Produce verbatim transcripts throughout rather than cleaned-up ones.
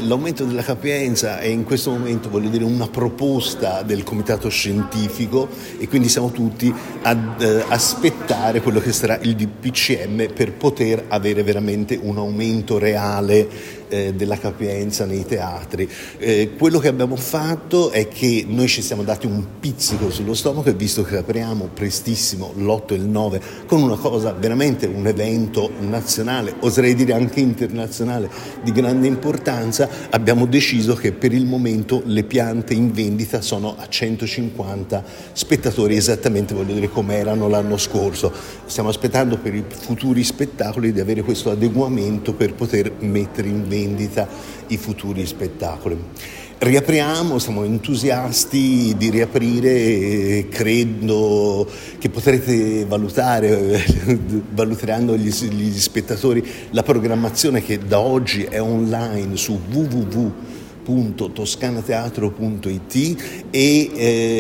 l'aumento della capienza è in questo momento, voglio dire, una proposta del comitato scientifico e quindi siamo tutti ad eh, aspettare quello che sarà il D P C M per poter avere veramente un aumento reale eh, della capienza nei teatri. Eh, quello che abbiamo fatto è che noi ci siamo dati un pizzico sullo stomaco e visto che apriamo prestissimo l'otto e il nove con una cosa veramente, un evento nazionale, oserei dire anche internazionale di grande importanza, abbiamo deciso che per il momento le piante in vendita sono a centocinquanta spettatori, esattamente, voglio dire, come erano l'anno scorso. Stiamo aspettando per i futuri spettacoli di avere questo adeguamento per poter mettere in vendita i futuri spettacoli. Riapriamo, siamo entusiasti di riaprire, credo che potrete valutare, valuteranno gli, gli spettatori, la programmazione che da oggi è online su w w w punto toscanateatro punto i t e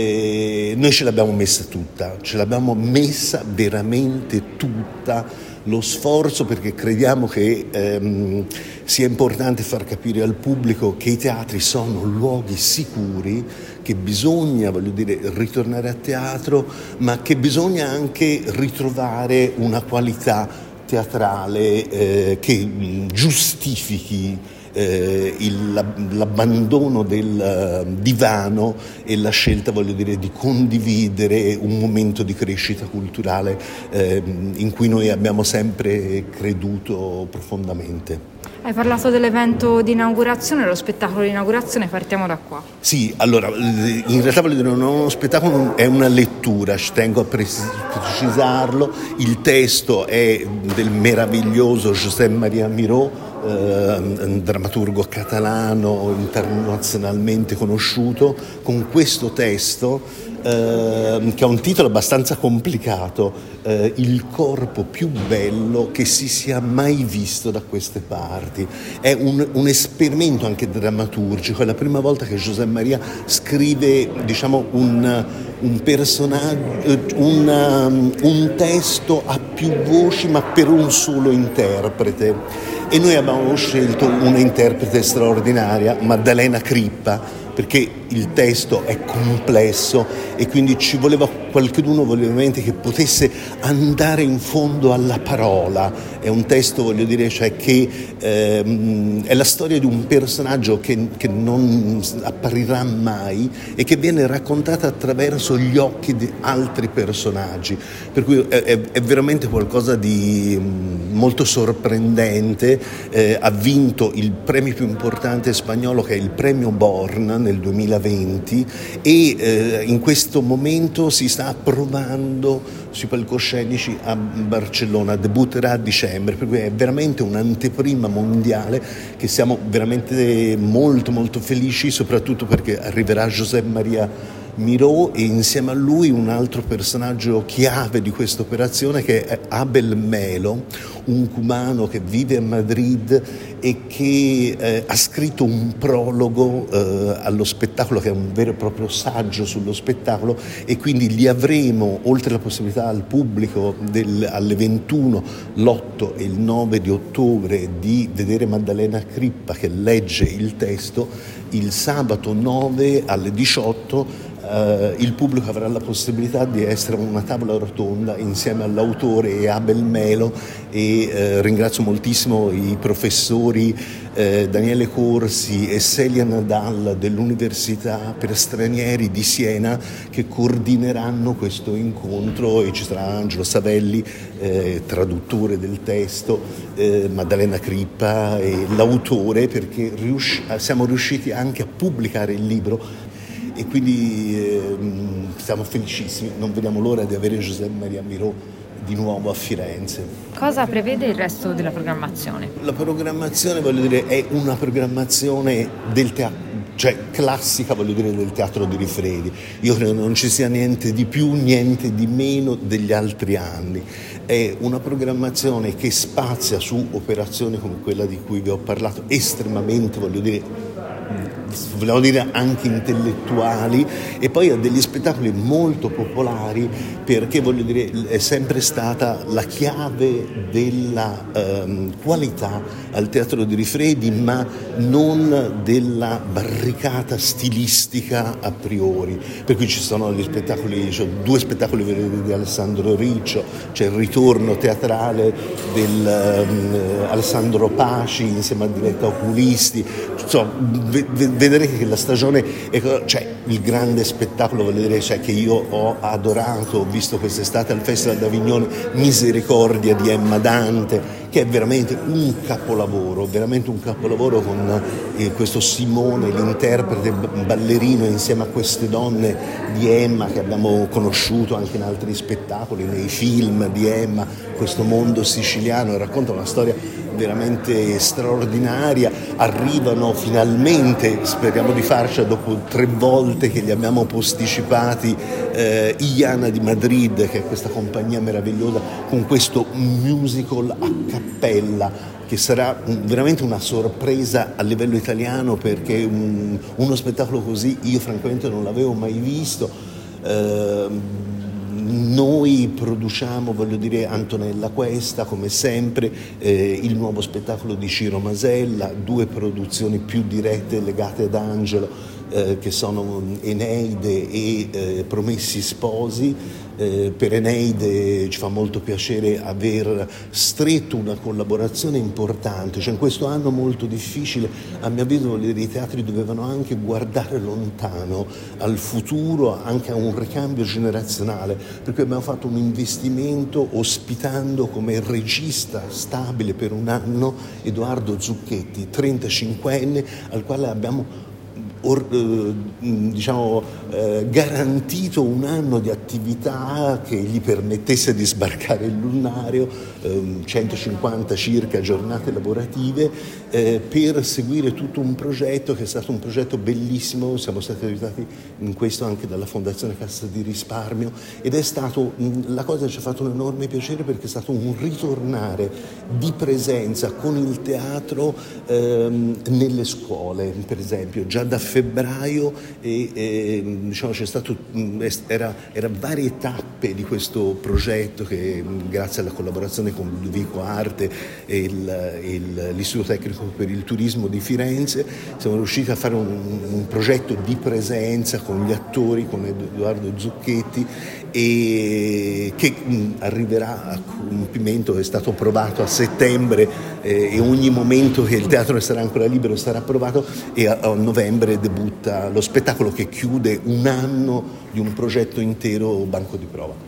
eh, noi ce l'abbiamo messa tutta, ce l'abbiamo messa veramente tutta. Lo sforzo, perché crediamo che ehm, sia importante far capire al pubblico che i teatri sono luoghi sicuri, che bisogna, voglio dire, ritornare a teatro, ma che bisogna anche ritrovare una qualità teatrale eh, che giustifichi Eh, il, l'abbandono del uh, divano e la scelta, voglio dire, di condividere un momento di crescita culturale eh, in cui noi abbiamo sempre creduto profondamente. Hai parlato dell'evento di inaugurazione, lo spettacolo di inaugurazione, partiamo da qua. Sì, allora, in realtà voglio dire, non è uno spettacolo, è una lettura, ci tengo a precisarlo. Il testo è del meraviglioso José María Miró, eh, un drammaturgo catalano internazionalmente conosciuto, con questo testo eh, che ha un titolo abbastanza complicato, eh, Il corpo più bello che si sia mai visto da queste parti. È un, un esperimento anche drammaturgico, è la prima volta che José María scrive, diciamo, un, un personaggio, un, un testo a più voci ma per un solo interprete. E noi abbiamo scelto una interprete straordinaria, Maddalena Crippa, perché il testo è complesso e quindi ci voleva qualcuno, ovviamente, che potesse andare in fondo alla parola. È un testo, voglio dire, cioè che ehm, è la storia di un personaggio che, che non apparirà mai e che viene raccontata attraverso gli occhi di altri personaggi, per cui è, è, è veramente qualcosa di molto sorprendente. Eh, ha vinto il premio più importante spagnolo, che è il premio Born nel duemilaventi, e eh, in questo momento si sta provando sui palcoscenici a Barcellona, debutterà a dicembre, per cui è veramente un'anteprima mondiale che siamo veramente molto molto felici, soprattutto perché arriverà José María Miró e insieme a lui un altro personaggio chiave di questa operazione, che è Abel Melo, un cubano che vive a Madrid e che eh, ha scritto un prologo eh, allo spettacolo, che è un vero e proprio saggio sullo spettacolo, e quindi gli avremo, oltre alla possibilità al pubblico del, alle ventuno, l'otto e il nove di ottobre, di vedere Maddalena Crippa che legge il testo, il sabato nove alle diciotto Uh, il pubblico avrà la possibilità di essere a una tavola rotonda insieme all'autore e Abel Melo, e uh, ringrazio moltissimo i professori uh, Daniele Corsi e Celia Nadal dell'Università per Stranieri di Siena, che coordineranno questo incontro, e ci sarà Angelo Savelli, uh, traduttore del testo, uh, Maddalena Crippa e l'autore, perché rius- siamo riusciti anche a pubblicare il libro. E quindi eh, siamo felicissimi, non vediamo l'ora di avere José María Miró di nuovo a Firenze. Cosa prevede il resto della programmazione? La programmazione, voglio dire, è una programmazione del teatro, cioè classica, voglio dire, del teatro di Rifredi. Io credo non ci sia niente di più, niente di meno degli altri anni. È una programmazione che spazia su operazioni come quella di cui vi ho parlato, estremamente, voglio dire, vogliamo dire anche intellettuali, e poi a degli spettacoli molto popolari, perché voglio dire è sempre stata la chiave della ehm, qualità al Teatro di Rifredi, ma non della barricata stilistica a priori, per cui ci sono gli spettacoli, cioè due spettacoli di Alessandro Riccio, c'è il ritorno teatrale del um, Alessandro Paci insieme a Diletta Oculisti, insomma, v- v- vedere che la stagione è, cioè, il grande spettacolo, voglio dire, cioè, che io ho adorato, ho visto quest'estate al Festival d'Avignone, Misericordia di Emma Dante, che è veramente un capolavoro, veramente un capolavoro, con eh, questo Simone, l'interprete ballerino, insieme a queste donne di Emma che abbiamo conosciuto anche in altri spettacoli, nei film di Emma, questo mondo siciliano, e racconta una storia veramente straordinaria. Arrivano finalmente, speriamo di farcela dopo tre volte che li abbiamo posticipati, eh, Iana di Madrid, che è questa compagnia meravigliosa, con questo musical a cappella che sarà veramente una sorpresa a livello italiano, perché un, uno spettacolo così io francamente non l'avevo mai visto. Eh, Noi produciamo, voglio dire, Antonella Questa, come sempre, eh, il nuovo spettacolo di Ciro Masella, due produzioni più dirette legate ad Angelo, eh, che sono Eneide e eh, Promessi Sposi. Eh, per Eneide ci fa molto piacere aver stretto una collaborazione importante, cioè in questo anno molto difficile, a mio avviso i teatri dovevano anche guardare lontano al futuro, anche a un ricambio generazionale, per cui abbiamo fatto un investimento ospitando come regista stabile per un anno Edoardo Zucchetti, trentacinquenne, al quale abbiamo Or, eh, diciamo, eh, garantito un anno di attività che gli permettesse di sbarcare il lunario, eh, centocinquanta circa giornate lavorative, eh, per seguire tutto un progetto che è stato un progetto bellissimo. Siamo stati aiutati in questo anche dalla Fondazione Cassa di Risparmio, ed è stato, mh, la cosa ci ha fatto un enorme piacere, perché è stato un ritornare di presenza con il teatro ehm, nelle scuole, per esempio già da febbraio, e, e diciamo c'è stato era, era varie tappe di questo progetto che, grazie alla collaborazione con Ludovico Arte e il, il, l'Istituto Tecnico per il Turismo di Firenze, siamo riusciti a fare un, un progetto di presenza con gli attori, con Edoardo Zucchetti, e che mh, arriverà a compimento, è stato approvato a settembre, eh, e ogni momento che il teatro sarà ancora libero sarà approvato, e a, a novembre debutta lo spettacolo che chiude un anno di un progetto intero, Banco di Prova.